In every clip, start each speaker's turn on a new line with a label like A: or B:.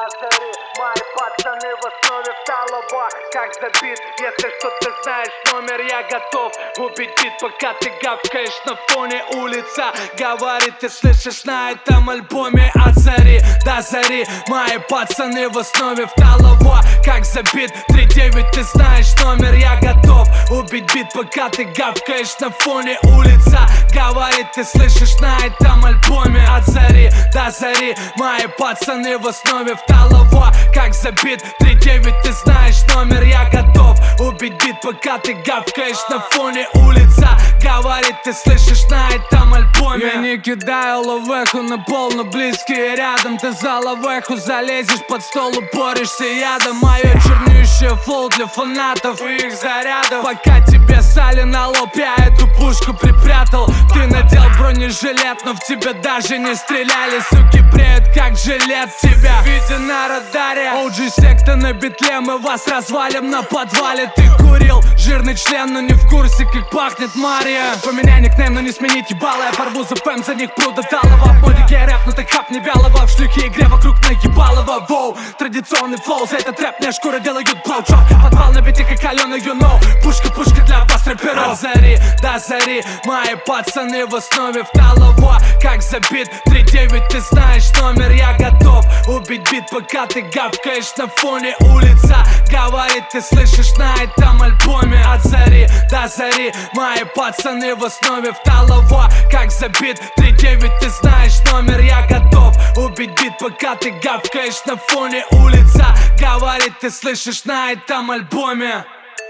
A: зари. Мои пацаны в основе вталого, как забит. Если что ты знаешь номер, я готов убить бит, пока ты гавкаешь на фоне. Улица говорит, ты слышишь на этом альбоме от зари до зари. Мои пацаны в основе вталого, как забит. 3-9, ты знаешь номер, я готов убить бит, пока ты гавкаешь на фоне. Улица говорит, ты слышишь на этом альбоме от зари до зари. Мои пацаны в основе вталого, как забит. 3-9, ты знаешь номер, я готов убить бит, пока ты гавкаешь на фоне. Улица говорит, ты слышишь на этом альбоме. Я не кидаю лавеху на пол, но близкие рядом. Ты за лавеху залезешь под стол, упорешься ядом. Мое чернющее флоу для фанатов и их зарядов. Пока тебе сали на лоб, я эту пушку припрятал. Ты надел бронежилет, но в тебя даже не стреляли. Суки бреют как жилет, тебя виден на радаре. OG секта на битле, мы вас развалим на подвале. Ты курил жирный член, но не в курсе, как пахнет Мария. Поменяй никнейм, но не сменить ебало. Я порву за фэм, за них пру до талого. В модике рэп, но ты хап не вялого. В шлюхе игре вокруг наебалого. Воу, традиционный флоу, за этот рэп мне шкура делают блоучоп. Подвал на бите, как Алена, you know. Пушка для вас, рэперов. От зари до зари, мои пацаны в основе вталого, как забит. 3-9, ты знаешь номер, я готов убить бит, пока ты гавкаешь на фоне. Улица говорит, ты слышишь на этом альбоме от зари до зари. Мои пацаны в основе вталого, как забит. 3-9, ты знаешь номер, я готов убить бит, пока ты гавкаешь на фоне. Улица говорит, ты слышишь на этом альбоме.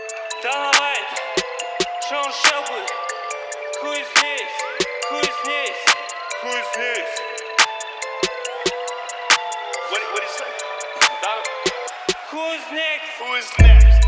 B: Давай, что он шелбы? Хуй здесь, хуй здесь, хуй здесь. What is that? Who's next? Who is next?